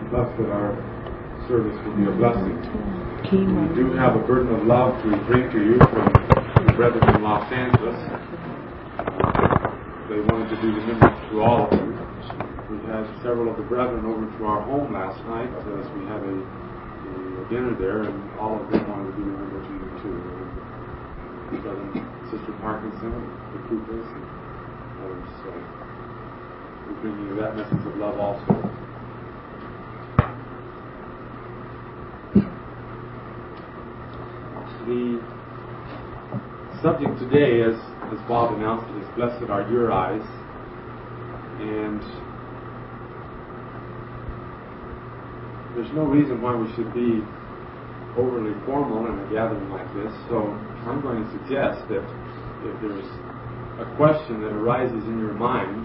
Bless that our service will be a blessing. We do have a burden of love to bring to you from the brethren in Los Angeles. They wanted to do the ministry to all of you. We had several of the brethren over to our home last night as we had a dinner there, and all of them wanted to be remembered to you too. Brother and Sister Parkinson, the Coopers, and others. So we bring you that message of love also. The subject today, as Bob announced, is "Blessed are your eyes," and there's no reason why we should be overly formal in a gathering like this. So I'm going to suggest that if there's a question that arises in your mind,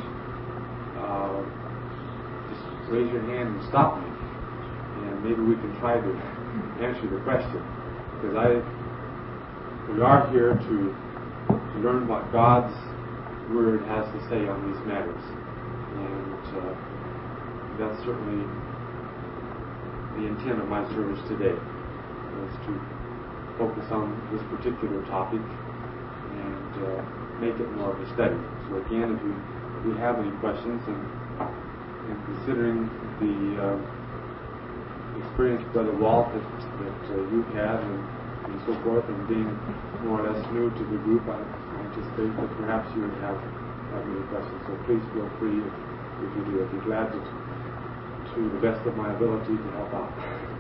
just raise your hand and stop me, and maybe we can try to answer the question, because we are here to learn what God's Word has to say on these matters. And that's certainly the intent of my service today, is to focus on this particular topic and make it more of a study. So again, if you have any questions, and considering the experience, Brother Walt, that you've had, and so forth, and being more or less new to the group, I anticipate that perhaps you would have many questions. So please feel free, if you do. I'd be glad to the best of my ability to help out.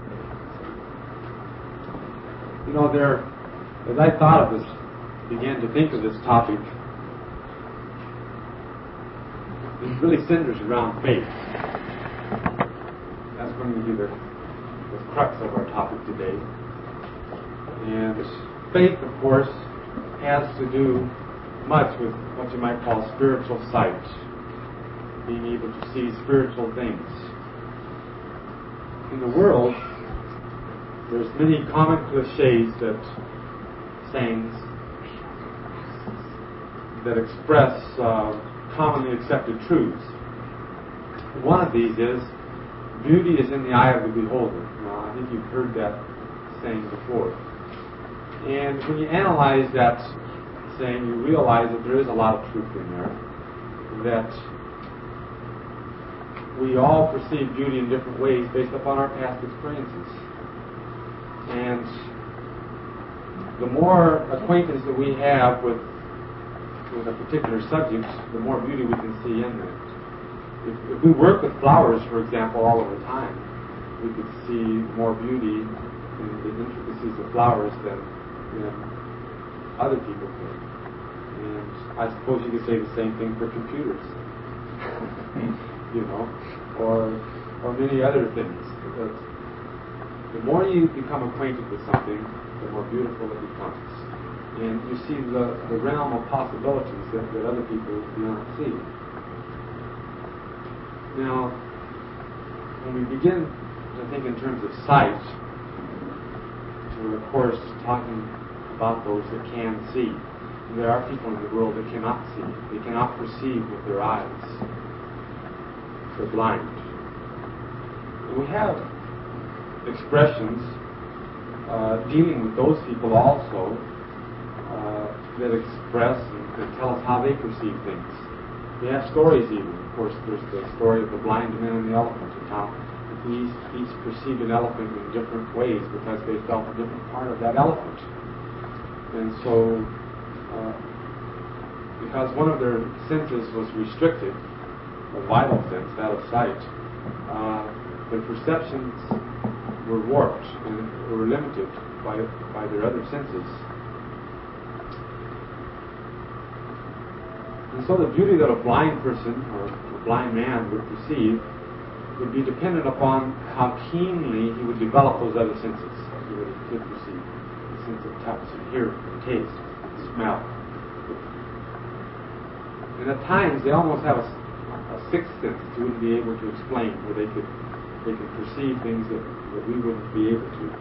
You know, as I thought of this, began to think of this topic, it really centers around faith. That's going to be the crux of our topic today. And faith, of course, has to do much with what you might call spiritual sight, being able to see spiritual things. In the world, there's many common cliches, sayings that express commonly accepted truths. One of these is, beauty is in the eye of the beholder. Now, I think you've heard that saying before. And when you analyze that saying, you realize that there is a lot of truth in there, that we all perceive beauty in different ways based upon our past experiences. And the more acquaintance that we have with a particular subject, the more beauty we can see in it. If we work with flowers, for example, all of the time, we could see more beauty in the intricacies of flowers than other people could. And I suppose you could say the same thing for computers, or many other things. But the more you become acquainted with something, the more beautiful it becomes. And you see the realm of possibilities that other people do not see. Now, when we begin to think in terms of sight, we're of course talking about those that can see. There are people in the world that cannot see. They cannot perceive with their eyes. They're blind. And we have expressions dealing with those people also that express and tell us how they perceive things. We have stories even. Of course, there's the story of the blind man and the elephant, and how each perceived an elephant in different ways because they felt a different part of that elephant. And so, because one of their senses was restricted, a vital sense, that of sight, their perceptions were warped and were limited by their other senses. And so the beauty that a blind person or a blind man would perceive would be dependent upon how keenly he would develop those other senses. He could perceive the sense of touch and hearing and taste and smell. And at times they almost have a sixth sense that you wouldn't be able to explain, where they could perceive things that we wouldn't be able to.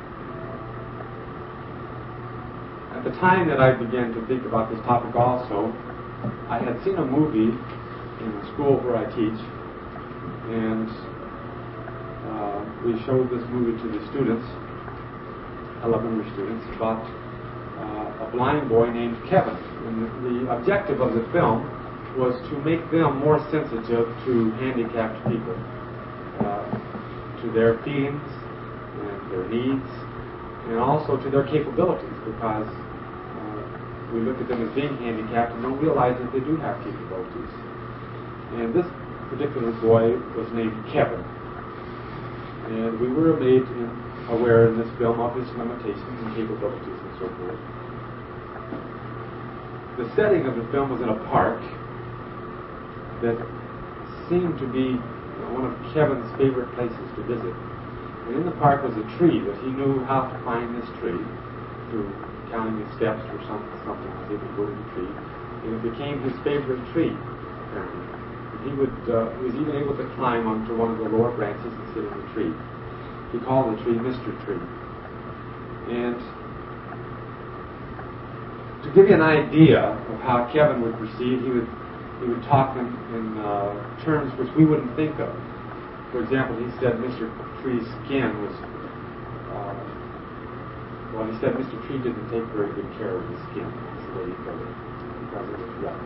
At the time that I began to think about this topic also, I had seen a movie in the school where I teach, and we showed this movie to the students, elementary students, about a blind boy named Kevin. And the objective of the film was to make them more sensitive to handicapped people, to their feelings and their needs, and also to their capabilities, because we look at them as being handicapped and don't realize that they do have capabilities. And this particular boy was named Kevin. And we were made aware in this film of his limitations and capabilities and so forth. The setting of the film was in a park that seemed to be one of Kevin's favorite places to visit. And in the park was a tree that he knew how to find this tree through counting the steps or something as if he go to the tree. And it became his favorite tree, apparently. He was even able to climb onto one of the lower branches and sit in the tree. He called the tree Mr. Tree. And to give you an idea of how Kevin would proceed, he would talk in terms which we wouldn't think of. For example, he said Mr. Tree's skin was, he said Mr. Tree didn't take very good care of his skin. That's the way he put it, because it was rough.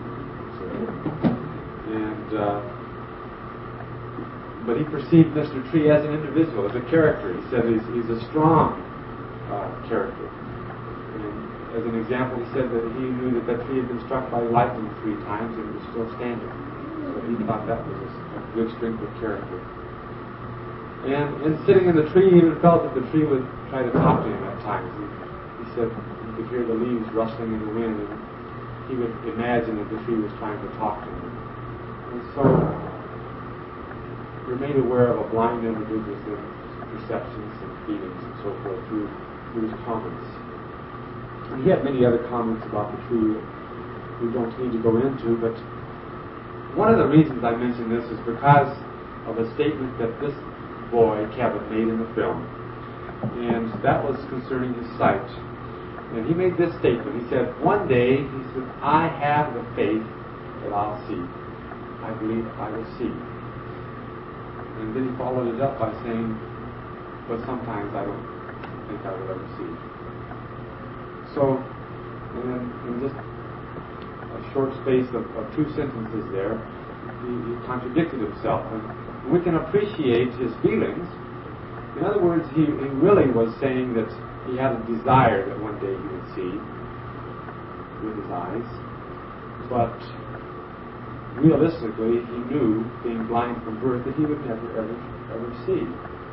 But he perceived Mr. Tree as an individual, as a character. He said he's a strong character. And as an example, he said that he knew that tree had been struck by lightning 3 times and it was still standing. So he thought that was a good strength of character. And sitting in the tree, he even felt that the tree would try to talk to him at times. He said he could hear the leaves rustling in the wind, and he would imagine that the tree was trying to talk to him. And so you're made aware of a blind individual's perceptions and feelings and so forth through his comments. And he had many other comments about the tree that we don't need to go into, but one of the reasons I mention this is because of a statement that this boy, Kevin, made in the film. And that was concerning his sight. And he made this statement. He said, one day, he said, I have the faith that I'll see. I believe I will see. And then he followed it up by saying, but sometimes I don't think I will ever see. So, and then in just a short space of 2 sentences there, he contradicted himself. And we can appreciate his feelings. In other words, he really was saying that he had a desire that one day he would see with his eyes. But realistically, he knew, being blind from birth, that he would never, ever see.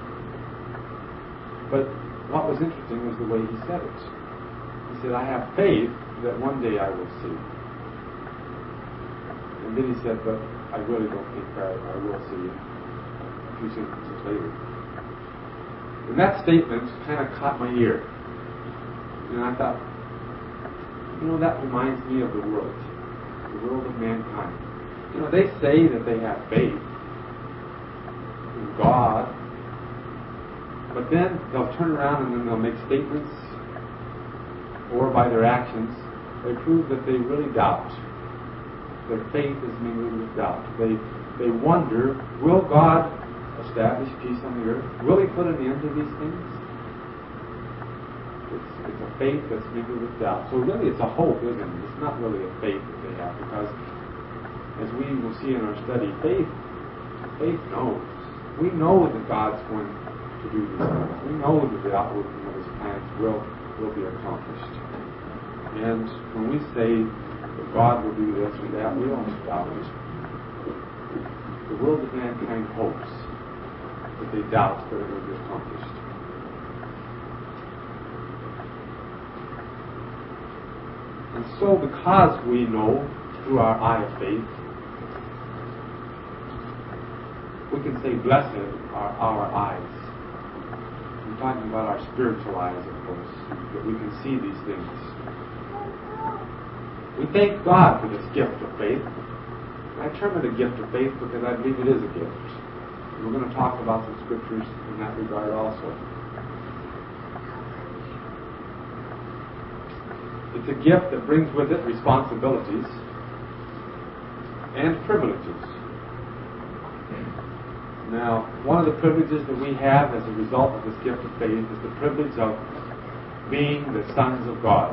But what was interesting was the way he said it. He said, I have faith that one day I will see. And then he said, but I really don't think I will see. A few sentences later. And that statement kind of caught my ear. And I thought, that reminds me of the world of mankind. They say that they have faith in God, but then they'll turn around and then they'll make statements, or by their actions, they prove that they really doubt. Their faith is mingled with doubt. They wonder, will God establish peace on the earth? Will He put an end to these things? It's a faith that's mingled with doubt. So really it's a hope, isn't it? It's not really a faith that they have, because as we will see in our study, faith knows. We know that God's going to do these things. We know that the outworking of His plans will be accomplished. And when we say that God will do this or that, we don't doubt it. The world of mankind hopes, but they doubt that it will be accomplished. And so because we know through our eye of faith, we can say, blessed are our eyes. I'm talking about our spiritual eyes, of course, that we can see these things. We thank God for this gift of faith. I term it a gift of faith because I believe it is a gift. We're going to talk about some scriptures in that regard also. It's a gift that brings with it responsibilities and privileges. Now, one of the privileges that we have as a result of this gift of faith is the privilege of being the sons of God.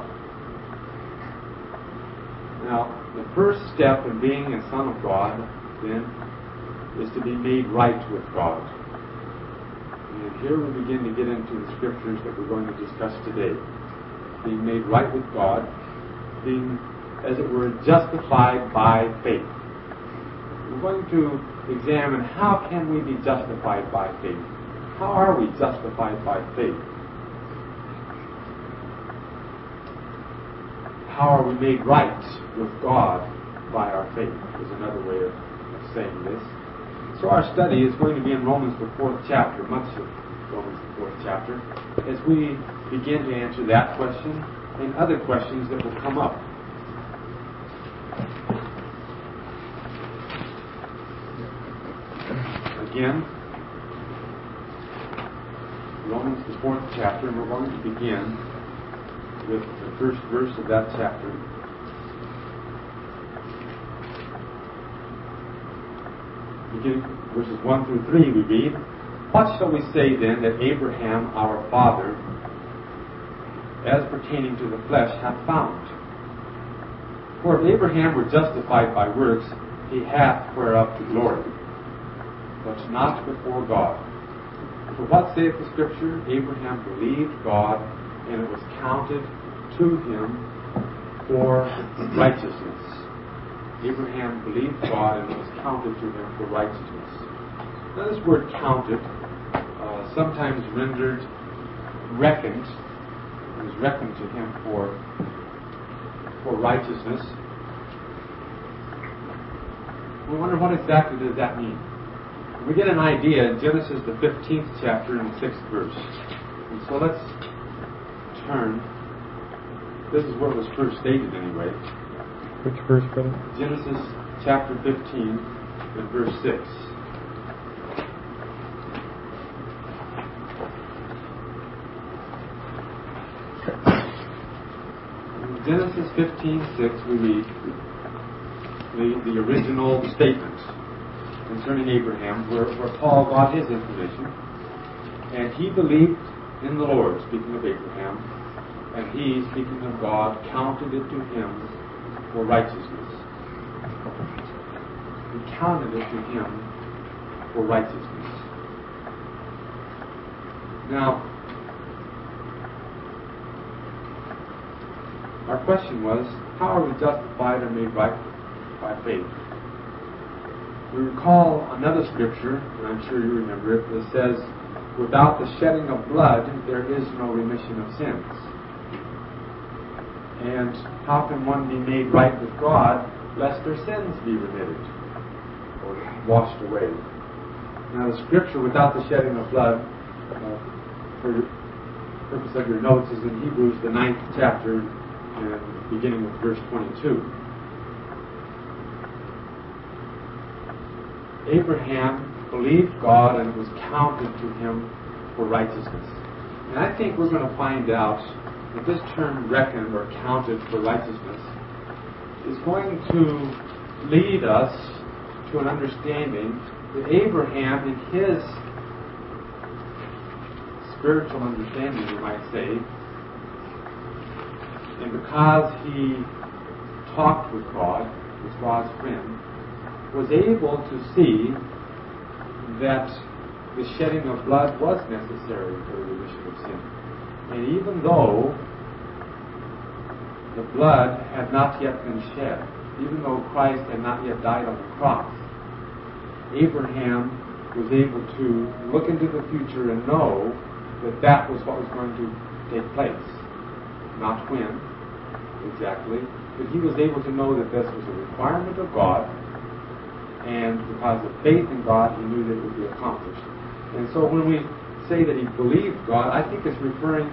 Now, the first step in being a son of God, then, is to be made right with God. And here we begin to get into the scriptures that we're going to discuss today. Being made right with God, being, as it were, justified by faith. We're going to examine how can we be justified by faith. How are we justified by faith? How are we made right with God by our faith, is another way of saying this. So our study is going to be in Romans the 4th chapter, much of Romans the 4th chapter, as we begin to answer that question and other questions that will come up. Again, Romans the 4th chapter, and we're going to begin with the first verse of that chapter. Beginning verses 1 through 3, we read, "What shall we say then that Abraham our father, as pertaining to the flesh, hath found? For if Abraham were justified by works, he hath whereof to glory, but not before God. For what saith the Scripture? Abraham believed God, and it was counted to him for righteousness." Abraham believed God, and it was counted to him for righteousness. Now this word counted, sometimes rendered reckoned, it was reckoned to him for righteousness. We wonder, what exactly does that mean? We get an idea in Genesis the 15th chapter and the 6th verse. And so let's turn. This is where it was first stated anyway. Which verse, brother? Genesis chapter 15 and verse 6. In Genesis 15:6 we read the original statement concerning Abraham, where Paul got his information. "And he believed in the Lord," speaking of Abraham, "and he," speaking of God, "counted it to him for righteousness." He counted it to him for righteousness. Now, our question was, how are we justified or made right by faith? We recall another scripture, and I'm sure you remember it, that says, "Without the shedding of blood, there is no remission of sins." And how can one be made right with God lest their sins be remitted or washed away? Now the scripture, "without the shedding of blood," for the purpose of your notes, is in Hebrews the 9th chapter, and beginning with verse 22. Abraham believed God, and it was counted to him for righteousness. And I think we're going to find out that this term "reckoned" or "counted for righteousness" is going to lead us to an understanding that Abraham, in his spiritual understanding, you might say, and because he talked with God, was God's friend, was able to see that the shedding of blood was necessary for the remission of sin. And even though the blood had not yet been shed, even though Christ had not yet died on the cross, Abraham was able to look into the future and know that that was what was going to take place. Not when, exactly, but he was able to know that this was a requirement of God, and because of faith in God, he knew that it would be accomplished. And so when we say that he believed God, I think it's referring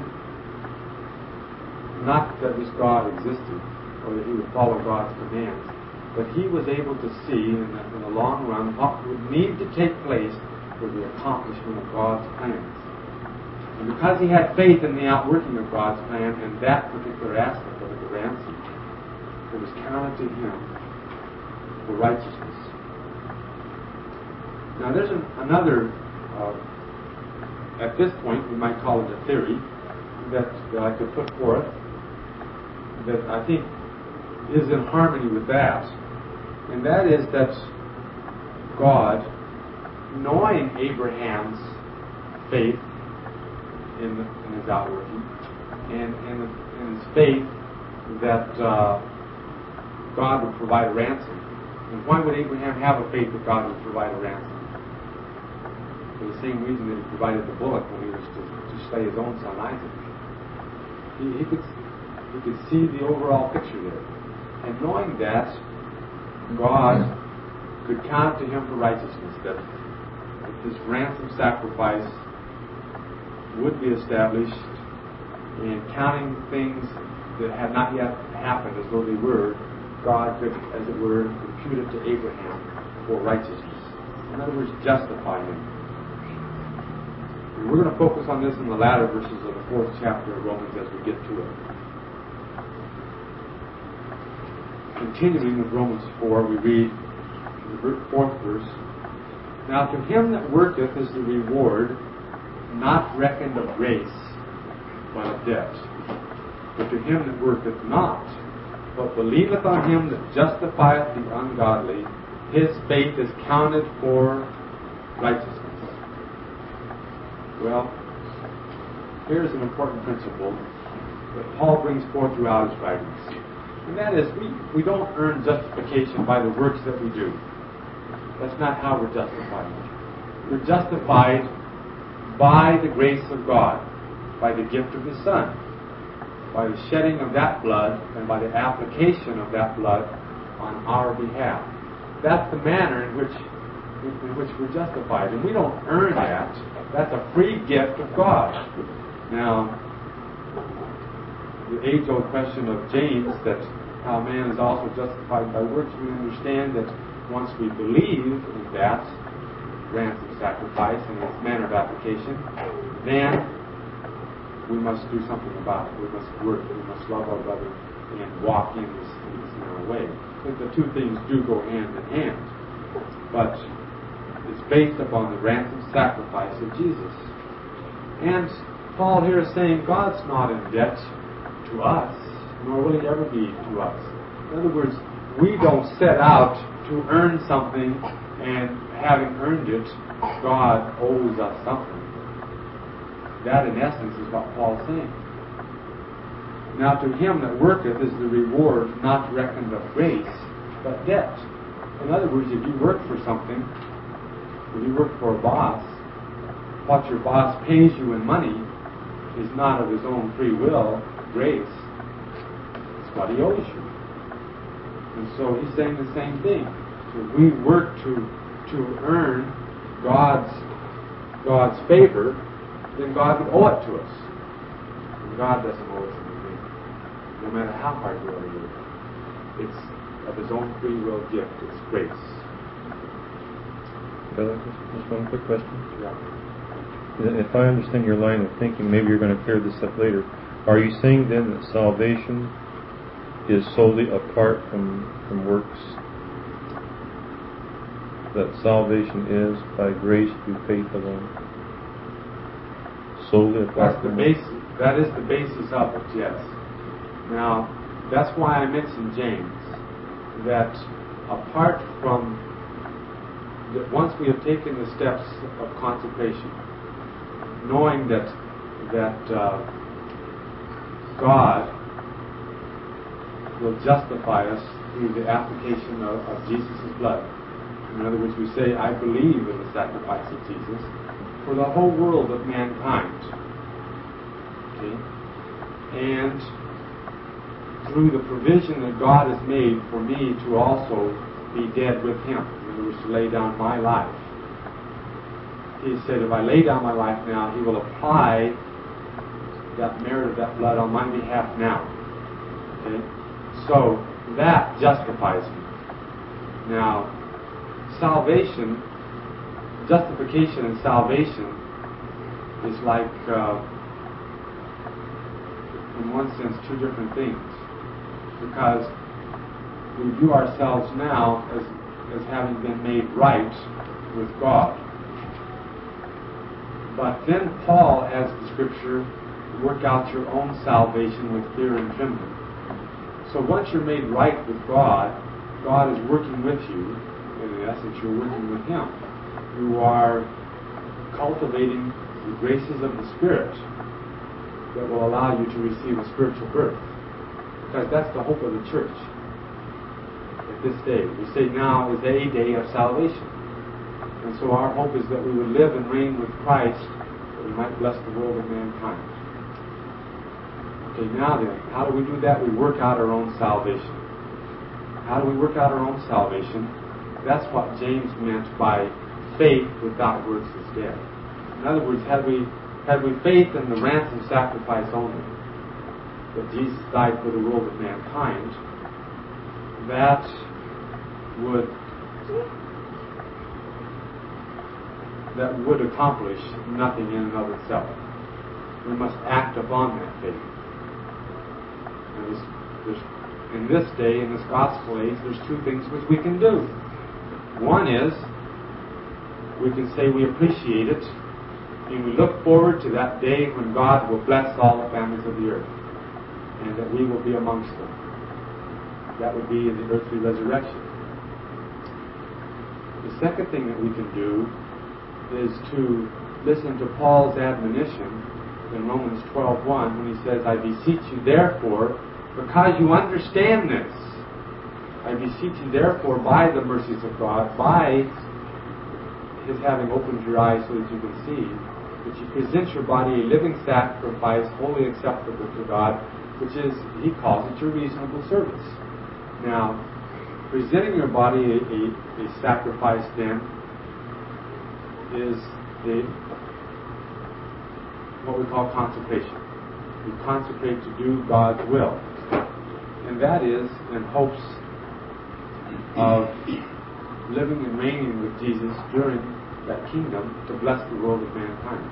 not that this God existed or that he would follow God's commands, but he was able to see in the long run what would need to take place for the accomplishment of God's plans. And because he had faith in the outworking of God's plan and that particular aspect of it, the ransom, it was counted to him for righteousness. Now there's another, at this point we might call it a theory, that I could put forth, that I think is in harmony with that. And that is that God, knowing Abraham's faith in his outworking, and his faith that God would provide a ransom. And why would Abraham have a faith that God would provide a ransom? For the same reason that he provided the bullock when he was to slay his own son Isaac. He could see the overall picture there. And knowing that, God could count to him for righteousness, that this ransom sacrifice would be established, and counting things that had not yet happened as though they were, God could, as it were, impute it to Abraham for righteousness. In other words, justify him. And we're going to focus on this in the latter verses of the 4th chapter of Romans as we get to it. Continuing with Romans 4, we read the 4th verse. Now to him that worketh is the reward not reckoned of grace, but of debt. But to him that worketh not, but believeth on him that justifieth the ungodly, his faith is counted for righteousness. Well, here's an important principle that Paul brings forth throughout his writings. And that is, we don't earn justification by the works that we do. That's not how we're justified. We're justified by the grace of God, by the gift of His Son, by the shedding of that blood, and by the application of that blood on our behalf. That's the manner in which we're justified. And we don't earn that. That's a free gift of God. Now, the age-old question of James, that how man is also justified by works, we understand that once we believe in that ransom sacrifice and its manner of application, then we must do something about it. We must work. We must love our brother and walk in this narrow way. The two things do go hand in hand. But it's based upon the ransom sacrifice of Jesus. And Paul here is saying God's not in debt to us, nor will He ever be to us. In other words, we don't set out to earn something, and having earned it, God owes us something. That, in essence, is what Paul's saying. Now, to him that worketh is the reward not reckoned of grace, but debt. In other words, if you work for something, if you work for a boss, what your boss pays you in money is not of his own free will, grace. It's what he owes you. And so he's saying the same thing. If we work to earn God's favor, then God would owe it to us. And God doesn't owe us anything, no matter how hard we work. It's of His own free will gift. It's grace. Just one quick question. Yeah. If I understand your line of thinking, maybe you're going to clear this up later. Are you saying then that salvation is solely apart from works? That salvation is by grace through faith alone? Solely apart from works? That is the basis of it, yes. Now, that's why I mentioned James, that apart from, that once we have taken the steps of consecration, knowing that God will justify us through the application of Jesus' blood. In other words, we say, I believe in the sacrifice of Jesus for the whole world of mankind. Okay? And through the provision that God has made for me to also be dead with Him. In other words, to lay down my life. He said, if I lay down my life now, He will apply that merit of that blood on my behalf now. Okay? So, that justifies me. Now, justification and salvation is like, in one sense, two different things. Because we view ourselves now as having been made right with God. But then Paul adds the scripture, work out your own salvation with fear and trembling. So once you're made right with God, God is working with you. In essence, you're working with Him. You are cultivating the graces of the Spirit that will allow you to receive a spiritual birth. Because that's the hope of the church at this day. We say now is a day of salvation. And so our hope is that we would live and reign with Christ, that we might bless the world of mankind. Okay, now then, how do we do that? We work out our own salvation. How do we work out our own salvation? That's what James meant by faith without works is dead. In other words, had we faith in the ransom sacrifice only, that Jesus died for the world of mankind, that would accomplish nothing in and of itself. We must act upon that faith. In this day, in this gospel age, there's two things which we can do. One is, we can say we appreciate it, and we look forward to that day when God will bless all the families of the earth, and that we will be amongst them. That would be in the earthly resurrection. The second thing that we can do is to listen to Paul's admonition in Romans 12:1 when he says, I beseech you therefore, because you understand this, I beseech you therefore by the mercies of God, by His having opened your eyes so that you can see, that you present your body a living sacrifice, wholly acceptable to God, which is, he calls it, your reasonable service. Now, presenting your body a sacrifice then is what we call consecration. You consecrate to do God's will. And that is in hopes of living and reigning with Jesus during that kingdom to bless the world of mankind.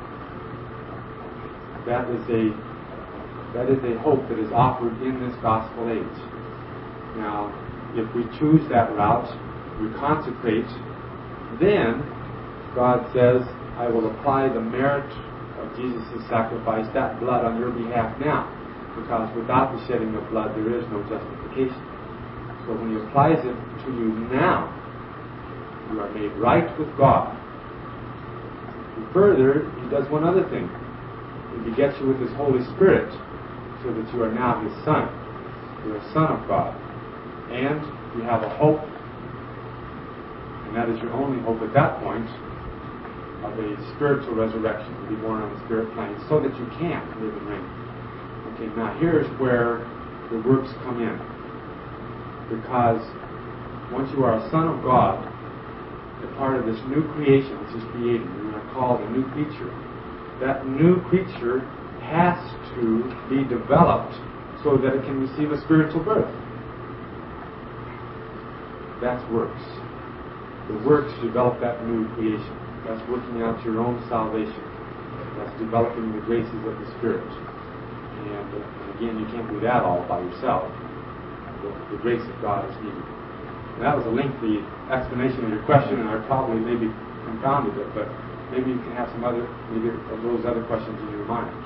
That is a hope that is offered in this gospel age. Now, if we choose that route, we consecrate, then God says, I will apply the merit of Jesus' sacrifice, that blood on your behalf now. Because without the shedding of blood, there is no justification. So when He applies it to you now, you are made right with God. And further, He does one other thing. He begets you with His Holy Spirit, so that you are now His Son. You're a Son of God. And you have a hope, and that is your only hope at that point, of a spiritual resurrection, to be born on the spirit plane, so that you can live and reign. Okay, now here's where the works come in. Because once you are a son of God, a part of this new creation which is created, you are called a new creature. That new creature has to be developed so that it can receive a spiritual birth. That's works. The works develop that new creation. That's working out your own salvation. That's developing the graces of the Spirit. And again, you can't do that all by yourself. The grace of God is needed. And that was a lengthy explanation of your question, and I probably maybe confounded it, but maybe you can have some other, maybe of those other questions in your mind.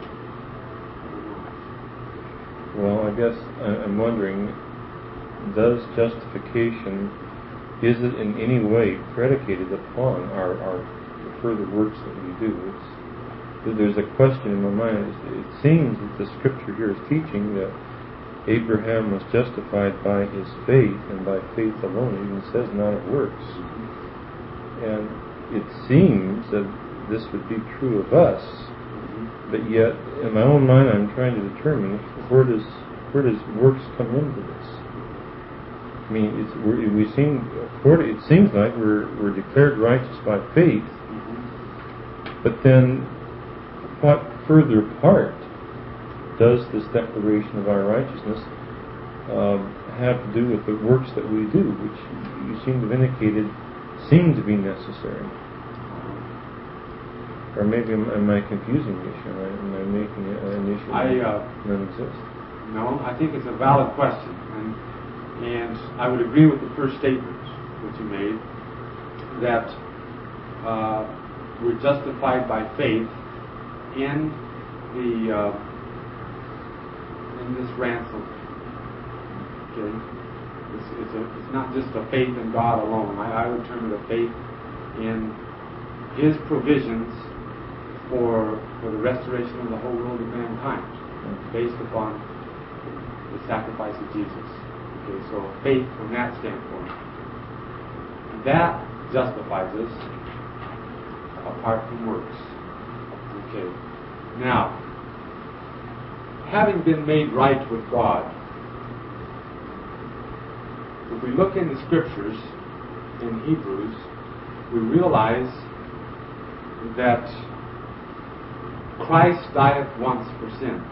Well, I guess I'm wondering, does justification, is it in any way predicated upon our further works that we do? There's a question in my mind. It seems that the Scripture here is teaching that Abraham was justified by his faith, and by faith alone. It even says not of works. And it seems that this would be true of us, but yet in my own mind I'm trying to determine where does works come into this. I mean, it seems like we're declared righteous by faith, but then what further part does this declaration of our righteousness have to do with the works that we do, which you seem to have indicated seem to be necessary? Or maybe am I confusing the issue? Am I making an issue that doesn't exist? No, I think it's a valid question, and I would agree with the first statement that you made. that we're justified by faith in this ransom. Okay, it's not just a faith in God alone. I would term it a faith in His provisions for the restoration of the whole world of mankind, based upon the sacrifice of Jesus. Okay, so faith from that standpoint. That justifies us apart from works. Okay. Now, having been made right with God, if we look in the Scriptures in Hebrews, we realize that Christ dieth once for sins,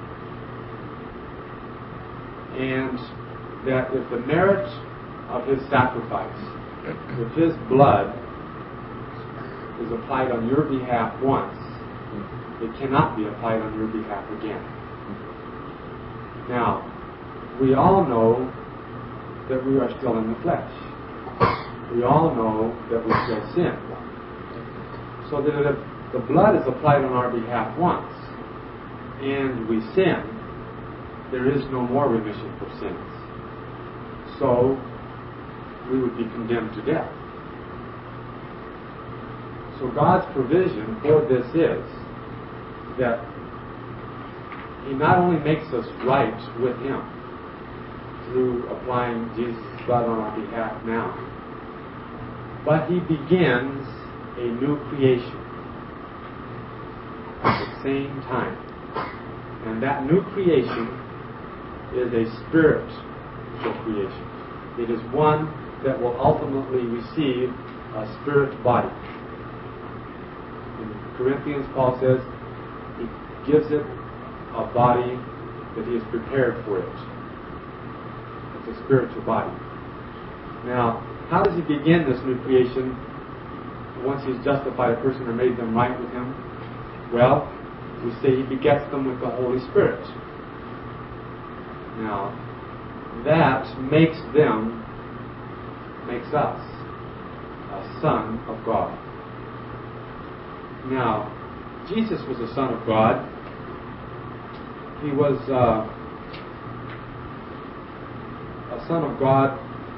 and that if the merit of His sacrifice, if His blood is applied on your behalf once, it cannot be applied on your behalf again. Now, we all know that we are still in the flesh. We all know that we still sin. So that if the blood is applied on our behalf once, and we sin, there is no more remission for sins. So, we would be condemned to death. So God's provision for this is that He not only makes us right with Him through applying Jesus' blood on our behalf now, but He begins a new creation at the same time. And that new creation is a spiritual creation. It is one that will ultimately receive a spirit body. In Corinthians, Paul says He gives it a body that He has prepared for it. It's a spiritual body. Now, how does He begin this new creation once He's justified a person or made them right with Him? Well, we say He begets them with the Holy Spirit. Now, that makes us a son of God. Now, Jesus was a son of God. He was a son of God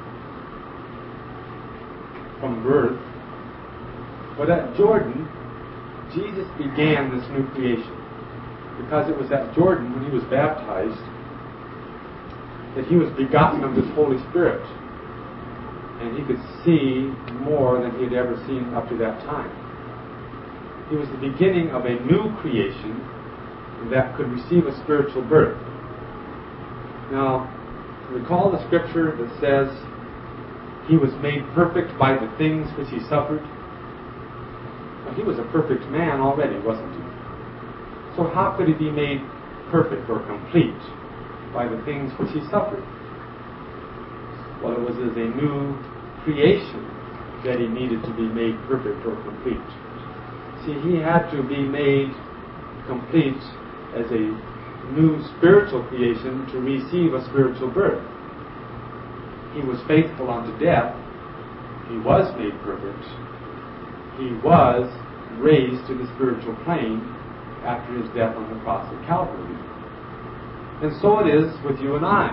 from birth. But at Jordan, Jesus began this new creation, because it was at Jordan, when He was baptized, that He was begotten of this Holy Spirit, and He could see more than He had ever seen up to that time. He was the beginning of a new creation that could receive a spiritual birth. Now, recall the Scripture that says He was made perfect by the things which He suffered. Well, He was a perfect man already, wasn't He? So how could He be made perfect or complete by the things which He suffered? Well, it was as a new creation that He needed to be made perfect or complete. See, He had to be made complete as a new spiritual creation to receive a spiritual birth. He was faithful unto death. He was made perfect. He was raised to the spiritual plane after His death on the cross of Calvary. And so it is with you and I.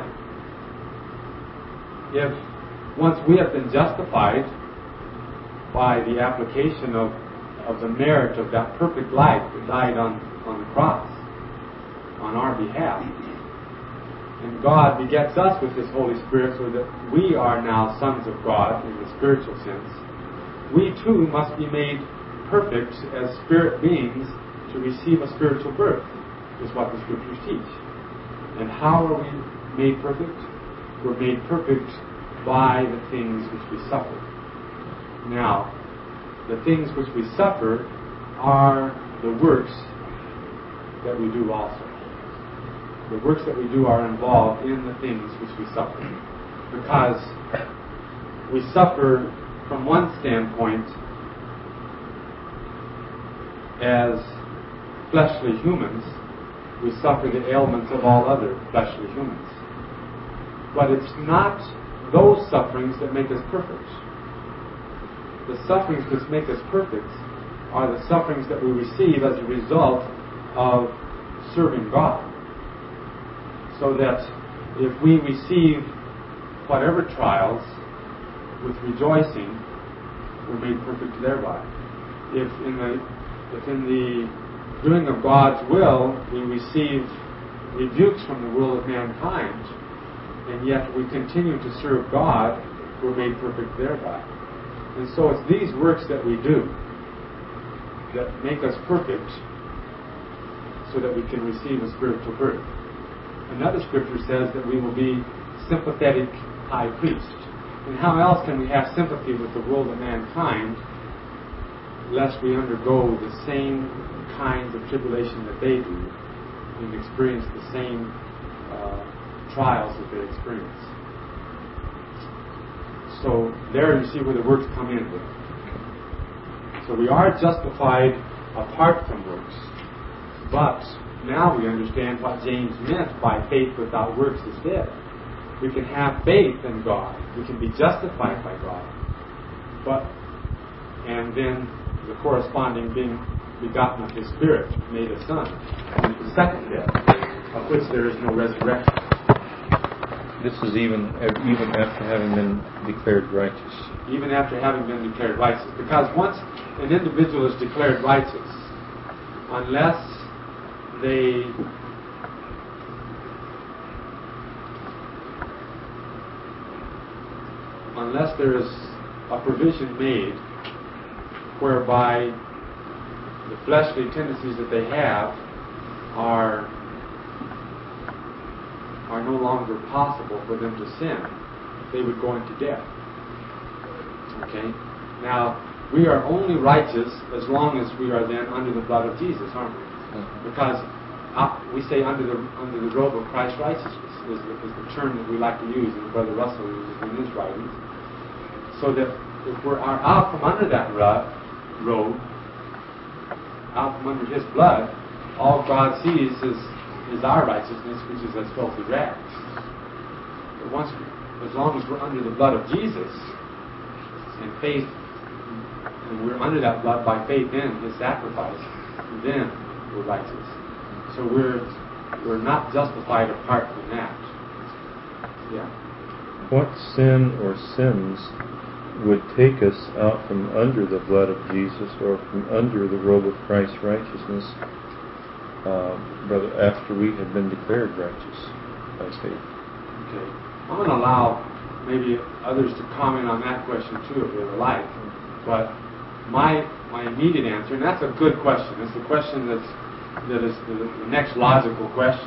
If once we have been justified by the application of the merit of that perfect life that died on the cross on our behalf, and God begets us with His Holy Spirit so that we are now sons of God in the spiritual sense, we too must be made perfect as spirit beings to receive a spiritual birth, is what the Scriptures teach. And how are we made perfect? We're made perfect by the things which we suffer. Now, the things which we suffer are the works that we do also. The works that we do are involved in the things which we suffer. Because we suffer from one standpoint as fleshly humans. We suffer the ailments of all other fleshly humans. But it's not those sufferings that make us perfect. the sufferings which make us perfect are the sufferings that we receive as a result of serving God. So that if we receive whatever trials with rejoicing, we're made perfect thereby. If in the doing of God's will we receive rebukes from the will of mankind, and yet we continue to serve God, we're made perfect thereby. And so it's these works that we do that make us perfect so that we can receive a spiritual birth. Another scripture says that we will be sympathetic high priest. And how else can we have sympathy with the world of mankind lest we undergo the same kinds of tribulation that they do and experience the same trials that they experience? So there you see where the works come in. So we are justified apart from works. But now we understand what James meant by faith without works is dead. We can have faith in God. We can be justified by God. And then the corresponding being begotten of His Spirit, made a Son, is the second death, of which there is no resurrection. This is even after having been declared righteous. Even after having been declared righteous. Because once an individual is declared righteous, unless there is a provision made whereby the fleshly tendencies that they have are no longer possible for them to sin, they would go into death. Okay? Now, we are only righteous as long as we are then under the blood of Jesus, aren't we? Because we say under the robe of Christ's righteousness is the term that we like to use, and Brother Russell uses in his writings. So that if we're out from under that robe, out from under His blood, all God sees is our righteousness, which is as filthy rags. But as long as we're under the blood of Jesus, and faith, and we're under that blood by faith in His sacrifice, then we're righteous. So we're not justified apart from that. Yeah. What sin or sins would take us out from under the blood of Jesus or from under the robe of Christ's righteousness, brother, after we had been declared righteous by faith? Okay. I'm going to allow maybe others to comment on that question too if they would like. But my immediate answer, and that's a good question, it's the question that is the next logical question.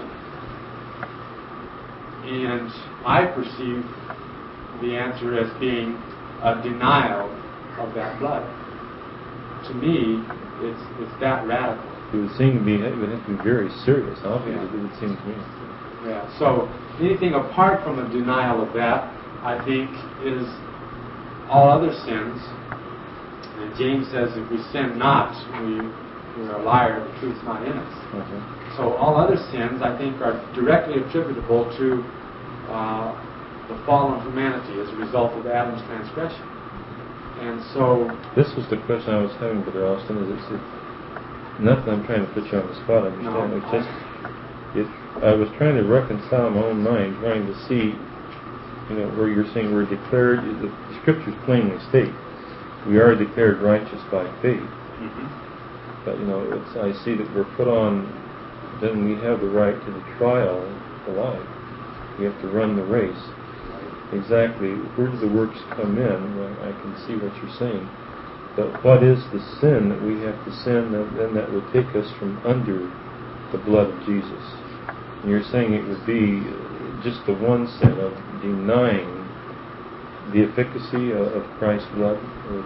And I perceive the answer as being a denial of that blood. To me, it's that radical. It would seem to be, it would have to be very serious, obviously, it would seem to me. Yeah, so anything apart from a denial of that, I think, is all other sins. And James says if we sin not, we're a liar, the truth's not in us. Mm-hmm. So all other sins, I think, are directly attributable to the fallen humanity as a result of Adam's transgression. And so this was the question I was having, Brother Austin. Is it's not that I'm trying to put you on the spot. I understand. No, it's just I was trying to reconcile my own mind, trying to see, where you're saying we're declared. The Scriptures plainly state we are declared righteous by faith. Mm-hmm. But I see that we're put on. Then we have the right to the trial of life. We have to run the race. Exactly. Where do the works come in? I can see what you're saying. But what is the sin that we have to sin then that would take us from under the blood of Jesus? And you're saying it would be just the one sin of denying the efficacy of Christ's blood?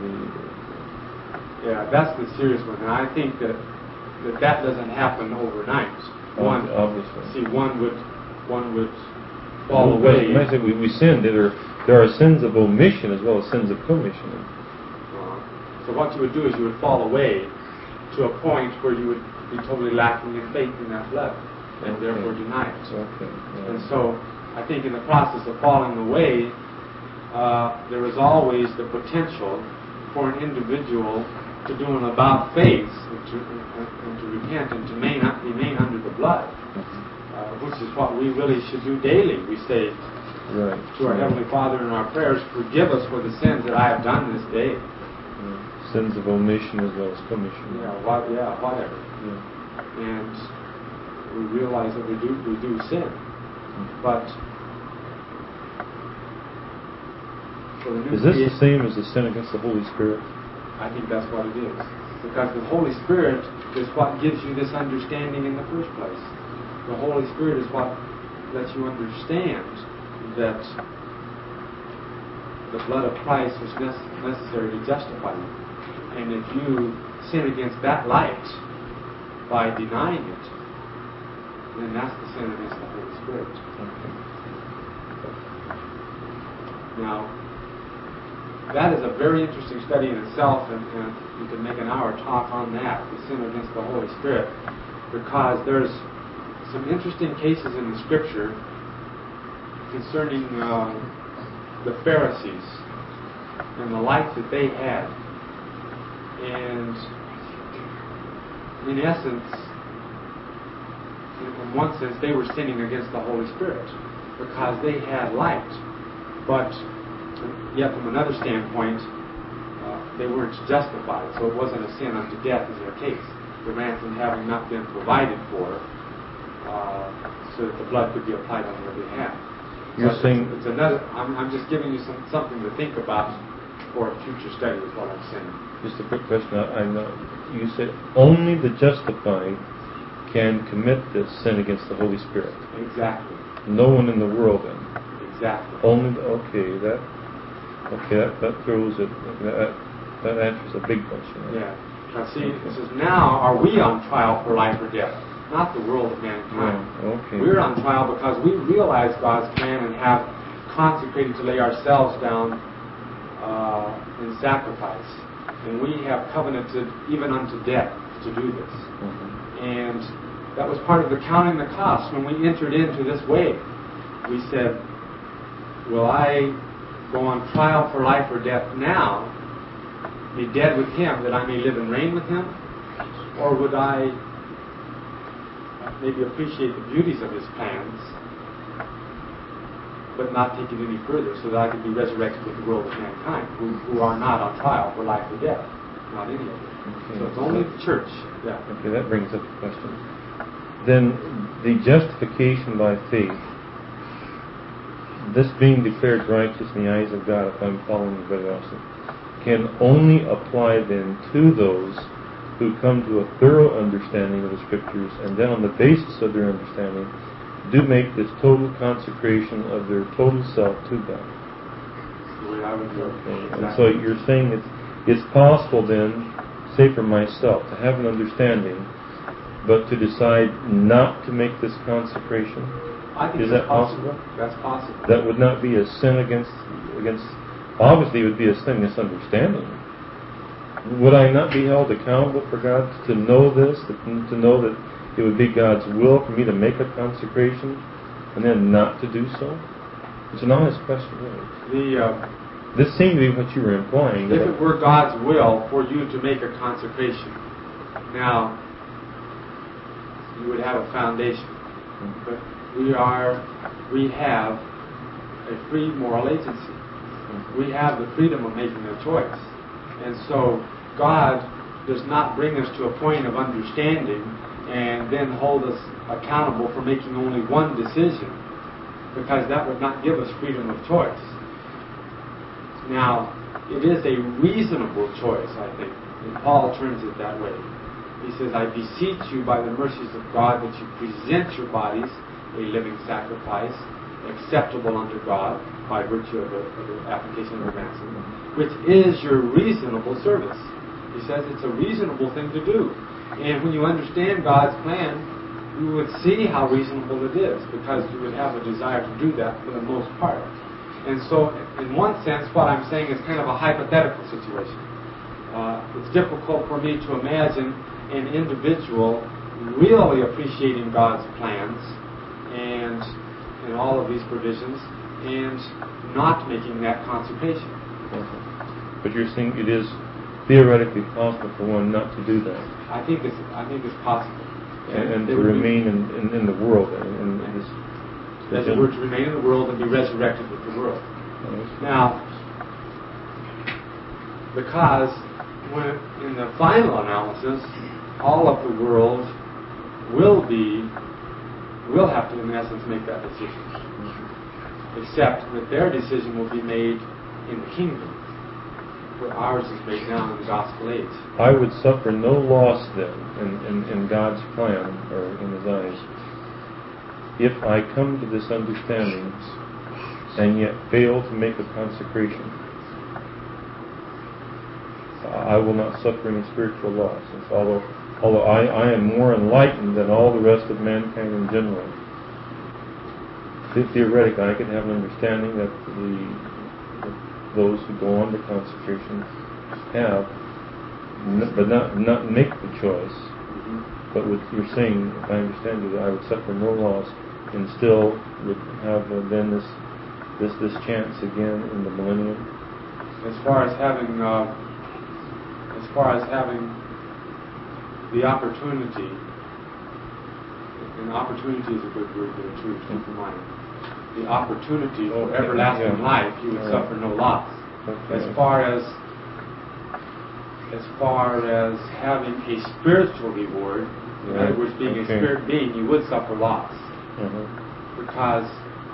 Yeah, that's the serious one. And I think that doesn't happen overnight. Obviously. One would fall away. When I say we sin, there are sins of omission as well as sins of commission. So what you would do is you would fall away to a point where you would be totally lacking in faith in that blood, and therefore deny it. Okay. Yeah. And so I think in the process of falling away, there is always the potential for an individual to do an about face and to repent and to remain under the blood, which is what we really should do daily. We say to our Heavenly Father in our prayers, forgive us for the sins that I have done this day. Sins of omission as well as commission. Whatever. And we realize that we do sin. But for the new is this the same as the sin against the Holy Spirit? I think that's what it is. Because the Holy Spirit is what gives you this understanding in the first place. The Holy Spirit is what lets you understand that the blood of Christ was necessary to justify you. And if you sin against that light by denying it, then that's the sin against the Holy Spirit. Now, that is a very interesting study in itself, and you can make an hour talk on that, the sin against the Holy Spirit, because there's some interesting cases in the Scripture concerning the Pharisees and the life that they had. And in essence, in one sense, they were sinning against the Holy Spirit because they had light. But yet from another standpoint, they weren't justified. So it wasn't a sin unto death in their case. The ransom having not been provided for, so that the blood could be applied on their behalf. You're saying it's another. I'm just giving you something to think about for a future study, is what I'm saying. Just a quick question. I know you said only the justified can commit this sin against the Holy Spirit. Exactly. No one in the world then. Exactly. Only that throws it. That answers a big question. Yeah. Now see, it says, now are we on trial for life or death? Not the world of mankind. Okay. We're on trial because we realize God's plan and have consecrated to lay ourselves down in sacrifice. And we have covenanted even unto death to do this. And that was part of the counting the cost when we entered into this way. We said, will I go on trial for life or death now, be dead with Him that I may live and reign with Him? Or would I maybe appreciate the beauties of His plans, but not take it any further, so that I could be resurrected with the world of mankind, who are not on trial for life or death? Not any of them. Okay. So it's only the church. Yeah. Okay, that brings up a question. Then the justification by faith, this being declared righteous in the eyes of God, if I'm following you, Brother Austin, can only apply then to those who come to a thorough understanding of the Scriptures, and then on the basis of their understanding, do make this total consecration of their total self to God. The way I would do it. Okay. Exactly. And so you're saying it's possible then, say for myself, to have an understanding, but to decide not to make this consecration? I think is that possible? That's possible. That would not be a sin against. Obviously, it would be a sin misunderstanding. Would I not be held accountable for God to know this, to know that it would be God's will for me to make a consecration and then not to do so? It's an honest question, really. This seemed to be what you were implying. If it were God's will for you to make a consecration, now you would have a foundation. But we have a free moral agency. We have the freedom of making a choice. And so God does not bring us to a point of understanding and then hold us accountable for making only one decision, because that would not give us freedom of choice. Now, it is a reasonable choice, I think, and Paul turns it that way. He says, I beseech you by the mercies of God that you present your bodies a living sacrifice, acceptable unto God by virtue of the application of the ransom, which is your reasonable service. He says it's a reasonable thing to do. And when you understand God's plan, you would see how reasonable it is, because you would have a desire to do that for the most part. And so, in one sense, what I'm saying is kind of a hypothetical situation. It's difficult for me to imagine an individual really appreciating God's plans and all of these provisions and not making that consecration. But you're saying it is theoretically possible for one not to do that. I think it's possible. And to remain in the world. And as it were, to remain in the world and be resurrected with the world. Now, because when in the final analysis, all of the world will have to, in essence, make that decision. Except that their decision will be made in the kingdom, where ours is made now in the gospel age. I would suffer no loss then in God's plan, or in His eyes, if I come to this understanding and yet fail to make a consecration. I will not suffer any spiritual loss. Although I am more enlightened than all the rest of mankind in general. Theoretically, I could have an understanding that those who go on to consecration have, but not make the choice. But what you're saying, if I understand you, that I would suffer no loss and still would have then this chance again in the millennium. As far as having the opportunity, and opportunity is a good word there too, to keep in mind. The opportunity for everlasting life, you would suffer no loss. Okay. As far as having a spiritual reward, in other words, being a spirit being, you would suffer loss. Because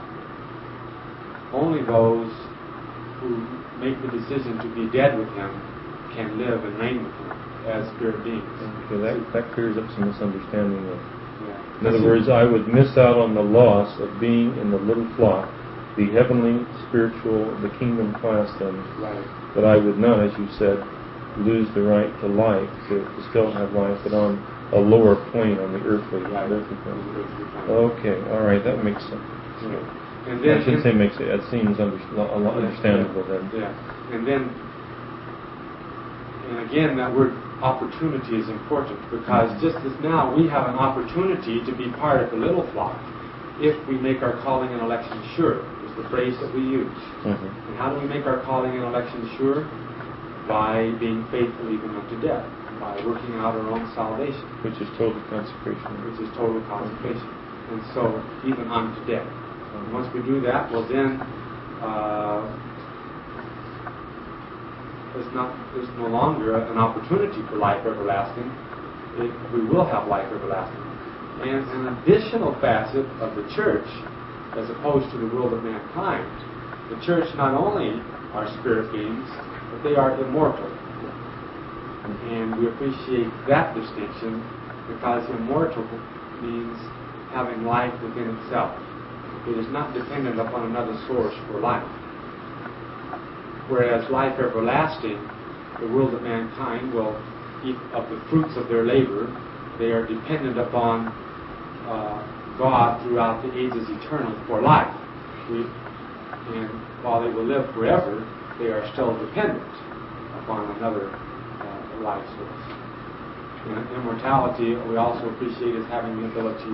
only those who make the decision to be dead with Him can live and reign with Him as spirit beings. Okay, that clears up some misunderstanding. In other words, I would miss out on the loss of being in the little flock, the heavenly, spiritual, the kingdom class then. Right. But I would not, as you said, lose the right to life, to still have life, but on a lower plane, on the earthly plane. Okay, all right, that makes sense. Yeah. And then, I shouldn't say makes sense. That seems understandable then. Yeah. And again, that word opportunity is important, because just as now we have an opportunity to be part of the little flock if we make our calling and election sure, is the phrase that we use. And how do we make our calling and election sure? By being faithful even unto death, by working out our own salvation. Which is total consecration. And so, even unto death. And once we do that, well then, there's no longer an opportunity for life everlasting. We will have life everlasting. And an additional facet of the church, as opposed to the world of mankind, the church not only are spirit beings, but they are immortal. And we appreciate that distinction, because immortal means having life within itself. It is not dependent upon another source for life. Whereas life everlasting, the world of mankind will eat of the fruits of their labor. They are dependent upon God throughout the ages eternal for life. And while they will live forever, they are still dependent upon another life source. And immortality, we also appreciate as having the ability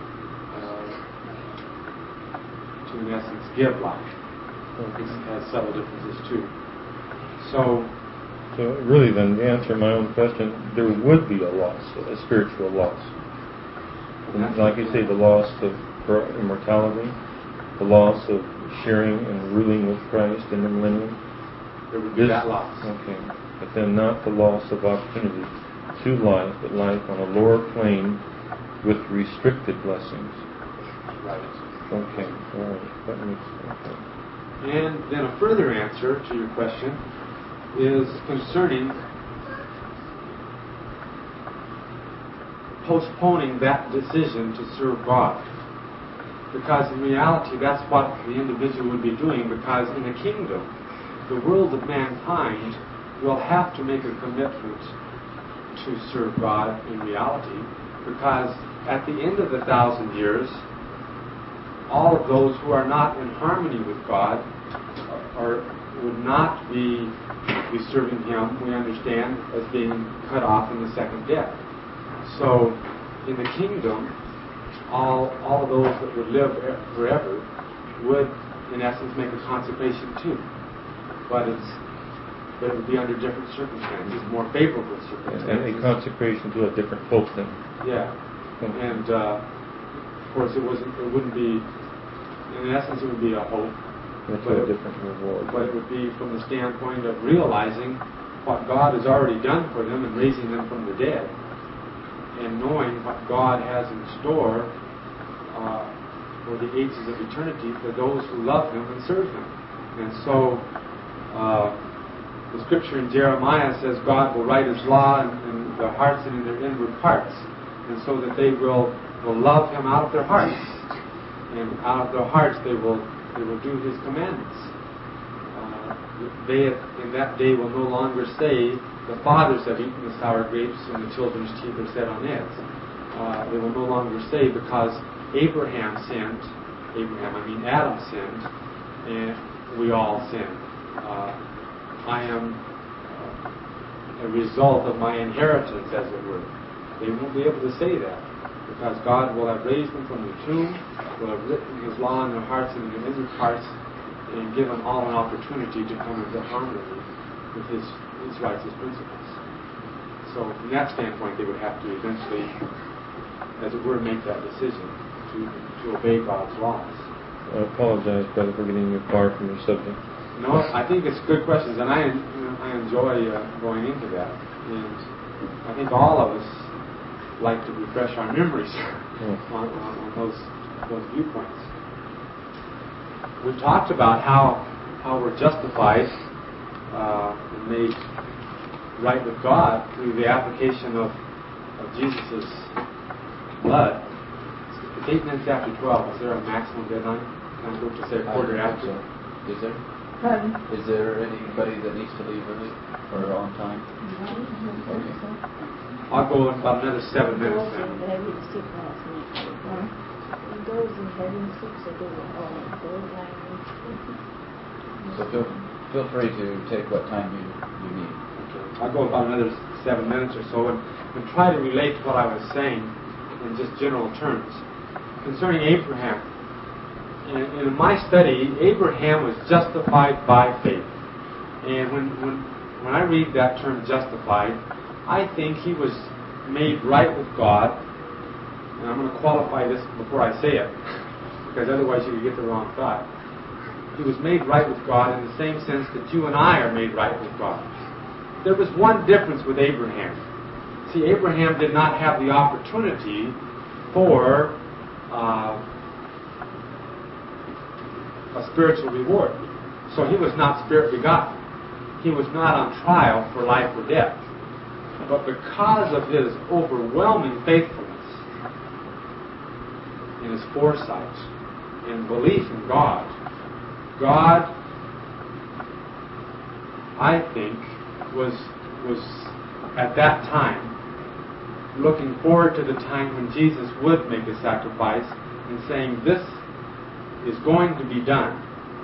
to, in essence, give life. It has subtle differences too. So really then, to answer my own question, there would be a loss, a spiritual loss. Like you say, the loss of immortality, the loss of sharing and ruling with Christ in the millennium. There would be that loss. Okay. But then not the loss of opportunity to life, but life on a lower plane with restricted blessings. Right. Okay. All right. That makes sense. And then a further answer to your question is concerning postponing that decision to serve God. Because in reality, that's what the individual would be doing, because in the kingdom, the world of mankind will have to make a commitment to serve God in reality, because at the end of the 1,000 years, all of those who are not in harmony with God would not be serving Him, we understand, as being cut off in the second death. So, in the kingdom, all of those that would live forever would, in essence, make a consecration too. But but it would be under different circumstances, more favorable circumstances. And a consecration to a different hope then. Yeah. And of course it wouldn't be, in essence it would be a hope. But a different reward. But it would be from the standpoint of realizing what God has already done for them and raising them from the dead. And knowing what God has in store for the ages of eternity for those who love Him and serve Him. And so the scripture in Jeremiah says God will write His law in their hearts and in their inward parts, and so that they will love Him out of their hearts, and out of their hearts they will do His commandments. They in that day will no longer say the fathers have eaten the sour grapes and the children's teeth are set on edge. They will no longer say because Adam sinned, and we all sinned. I am a result of my inheritance, as it were. They won't be able to say that, because God will have raised them from the tomb, will have written His law in their hearts and in their inward parts, and given all an opportunity to come into harmony with His righteous principles. So from that standpoint, they would have to eventually, as it were, make that decision to obey God's laws. I apologize, brother, for getting you far from your subject. No, I think it's good questions, and I enjoy going into that. And I think all of us like to refresh our memories on those viewpoints. We've talked about how we're justified and made right with God through the application of Jesus' blood. It's 8 minutes after 12. Is there a maximum deadline? Can I go to say a quarter after? So. Is there? Pardon? Is there anybody that needs to leave early or on time? Okay. I'll go in about another 7 minutes then. So feel free to take what time you need. Okay. I'll go about another 7 minutes or so and try to relate to what I was saying in just general terms. Concerning Abraham, in my study, Abraham was justified by faith. And when I read that term justified, I think he was made right with God. And I'm going to qualify this before I say it, because otherwise you could get the wrong thought. He was made right with God in the same sense that you and I are made right with God. There was one difference with Abraham. See, Abraham did not have the opportunity for a spiritual reward. So he was not spirit begotten. He was not on trial for life or death. But because of his overwhelming faithfulness and his foresight and belief in God, I think, was at that time looking forward to the time when Jesus would make a sacrifice and saying, this is going to be done.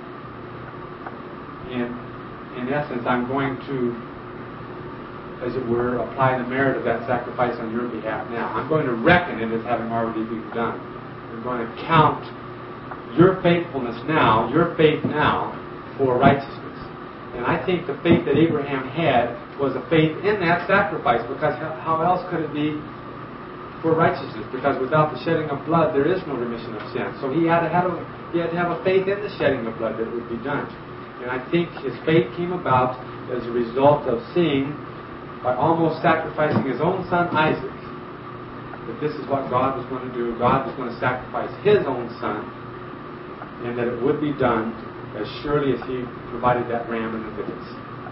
And in essence, I'm going to, as it were, apply the merit of that sacrifice on your behalf now. I'm going to reckon it as having already been done. I'm going to count your faithfulness now, your faith now, for righteousness. And I think the faith that Abraham had was a faith in that sacrifice, because how else could it be for righteousness? Because without the shedding of blood, there is no remission of sin. So he had to have a faith in the shedding of blood that it would be done. And I think his faith came about as a result of seeing, by almost sacrificing his own son Isaac, that this is what God was going to do. God was going to sacrifice his own son, and that it would be done as surely as he provided that ram in the thickets.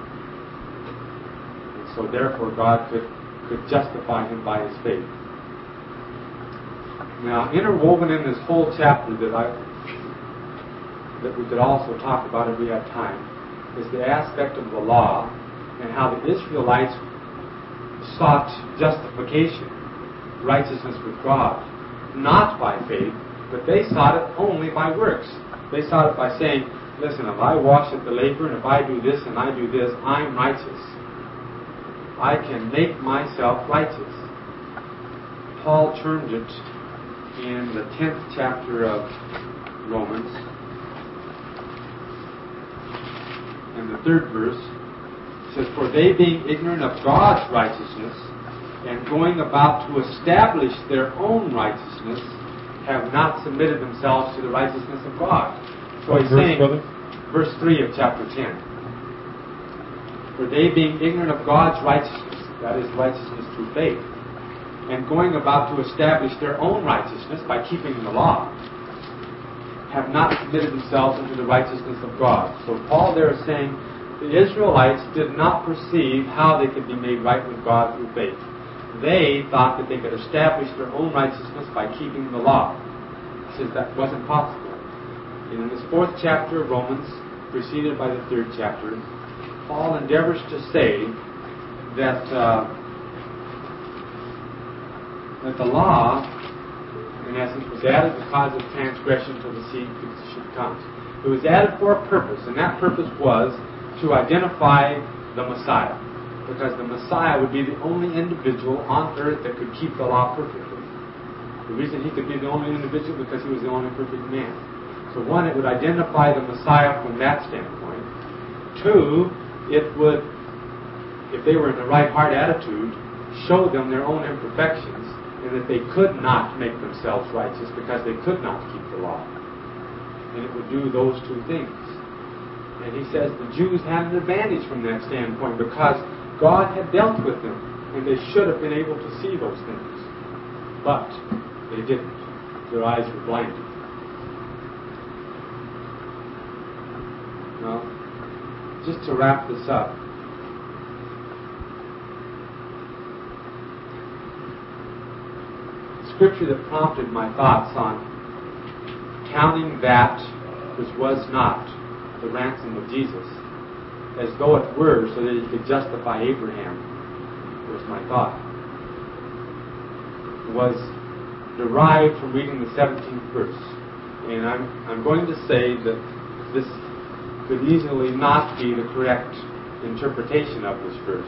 And so therefore God could justify him by his faith. Now, interwoven in this whole chapter that we could also talk about if we had time, is the aspect of the law and how the Israelites sought justification, righteousness with God, not by faith, but they sought it only by works. They sought it by saying, listen, if I wash at the laver and if I do this and I do this, I'm righteous. I can make myself righteous. Paul termed it in the 10th chapter of Romans, in the 3rd verse, says, "For they being ignorant of God's righteousness, and going about to establish their own righteousness, have not submitted themselves to the righteousness of God." So he's saying, verse 3 of chapter 10, "For they being ignorant of God's righteousness," that is righteousness through faith, "and going about to establish their own righteousness by keeping the law, have not submitted themselves unto the righteousness of God." So Paul there is saying the Israelites did not perceive how they could be made right with God through faith. They thought that they could establish their own righteousness by keeping the law. He says that wasn't possible. And in this 4th chapter of Romans, preceded by the 3rd chapter, Paul endeavors to say that that the law, in essence, was added because of transgression till the seed should come. It was added for a purpose, and that purpose was to identify the Messiah, because the Messiah would be the only individual on earth that could keep the law perfectly. The reason he could be the only individual because he was the only perfect man. So one, it would identify the Messiah from that standpoint. Two, it would, if they were in the right heart attitude, show them their own imperfections and that they could not make themselves righteous because they could not keep the law. And it would do those two things. And he says the Jews had an advantage from that standpoint because God had dealt with them and they should have been able to see those things. But they didn't. Their eyes were blinded. Now, just to wrap this up, scripture that prompted my thoughts on counting that which was not the ransom of Jesus as though it were, so that he could justify Abraham, was my thought. It was derived from reading the 17th verse. And I'm going to say that this could easily not be the correct interpretation of this verse.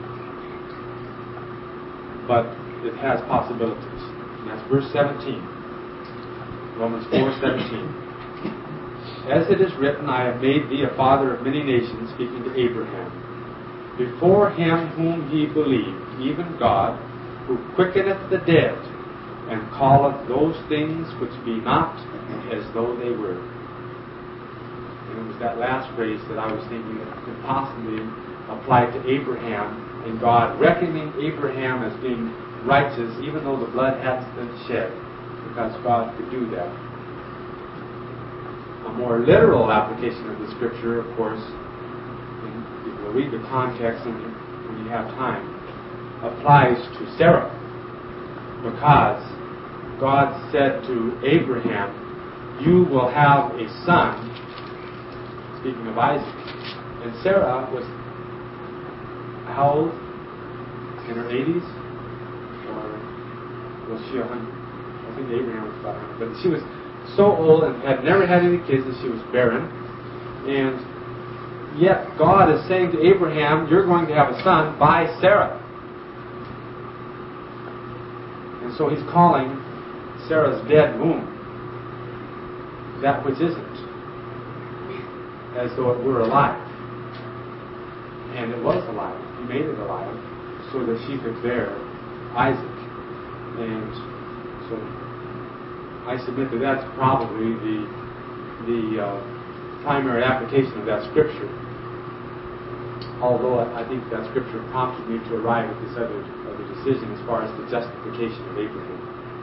But it has possibilities. And that's verse 17. Romans 4:17. "As it is written, I have made thee a father of many nations," speaking to Abraham, "before him whom he believed, even God, who quickeneth the dead, and calleth those things which be not as though they were." And it was that last phrase that I was thinking that could possibly apply to Abraham, and God reckoning Abraham as being righteous even though the blood hadn't been shed, because God could do that. A more literal application of the scripture, of course, and we'll read the context when you have time, applies to Sarah, because God said to Abraham, "You will have a son," speaking of Isaac. And Sarah was how old? In her 80s? Or was she 100? I think Abraham was about 100. But she was so old and had never had any kids, and she was barren. And yet God is saying to Abraham, "You're going to have a son by Sarah." And so he's calling Sarah's dead womb that which isn't, as though it were alive. And it was alive. He made it alive so that she could bear Isaac. And so I submit that that's probably the primary application of that scripture. Although I think that scripture prompted me to arrive at this other decision as far as the justification of Abraham.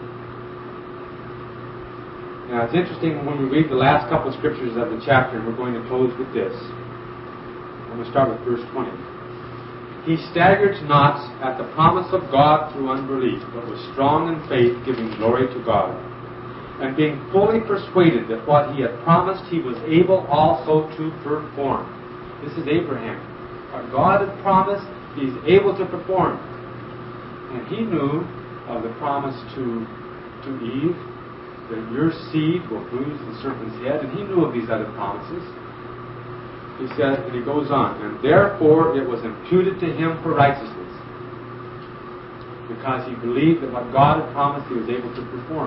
Now it's interesting when we read the last couple of scriptures of the chapter, and we're going to close with this. I'm going to start with verse 20. "He staggered not at the promise of God through unbelief, but was strong in faith, giving glory to God, and being fully persuaded that what he had promised he was able also to perform." This is Abraham. What God had promised, he's able to perform. And he knew of the promise to Eve, that your seed will bruise the serpent's head, and he knew of these other promises. He said, and he goes on, "And therefore it was imputed to him for righteousness," because he believed that what God had promised he was able to perform.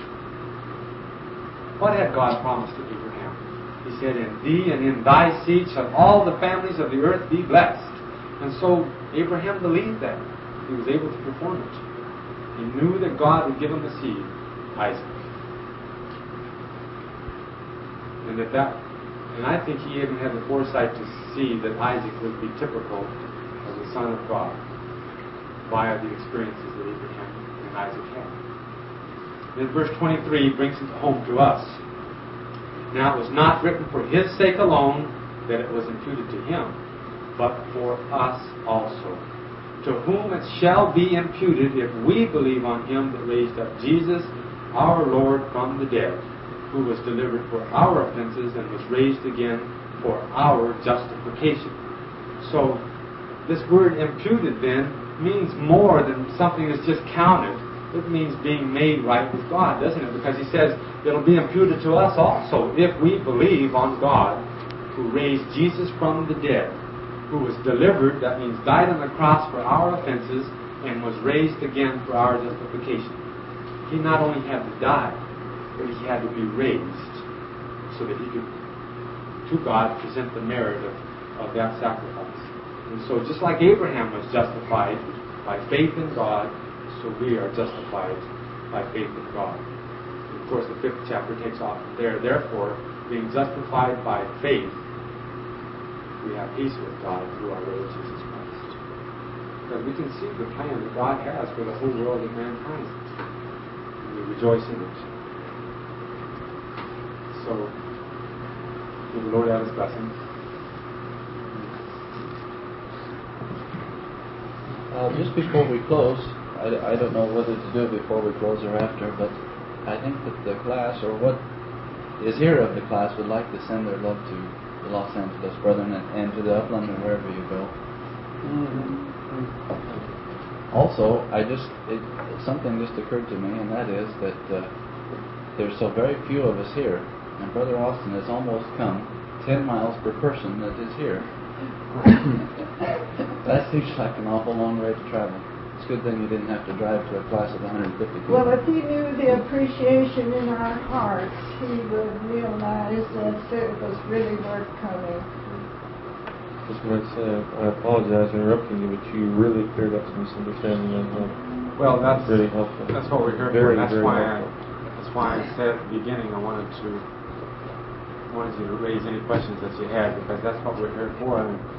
What had God promised to Abraham? He said, "In thee and in thy seed shall all the families of the earth be blessed." And so Abraham believed that. He was able to perform it. He knew that God would give him a seed, Isaac. And I think he even had the foresight to see that Isaac would be typical of the Son of God via the experiences that Abraham and Isaac had. Then verse 23 brings it home to us. Now it was not written for his sake alone that it was imputed to him, but for us also, to whom it shall be imputed if we believe on him that raised up Jesus, our Lord, from the dead, who was delivered for our offenses and was raised again for our justification. So this word imputed then means more than something that's just counted. It means being made right with God, doesn't it? Because he says it'll be imputed to us also if we believe on God who raised Jesus from the dead, who was delivered, that means died on the cross for our offenses, and was raised again for our justification. He not only had to die, but he had to be raised so that he could, to God, present the merit of that sacrifice. And so just like Abraham was justified by faith in God, so we are justified by faith in God. And of course, the 5th chapter takes off from there. Therefore, being justified by faith, we have peace with God through our Lord Jesus Christ. Because we can see the plan that God has for the whole world of mankind. And we rejoice in it. So, may the Lord add his blessings. Just before we close, I don't know whether to do it before we close or after, but I think that the class, or what is here of the class, would like to send their love to the Los Angeles Brethren and to the Upland and wherever you go. Also, something just occurred to me, and that is that there's so very few of us here, and Brother Austin has almost come 10 miles per person that is here. That seems like an awful long way to travel. It's a good thing you didn't have to drive to a class of 150 people. Well, if he knew the appreciation in our hearts, he would realize that it was really worth coming. Just want to say, I apologize for interrupting you, but you really cleared up some misunderstanding and well, that's really helpful. That's what we're here very, for. very That's why I said at the beginning I wanted you to raise any questions that you had, because that's what we're here for. And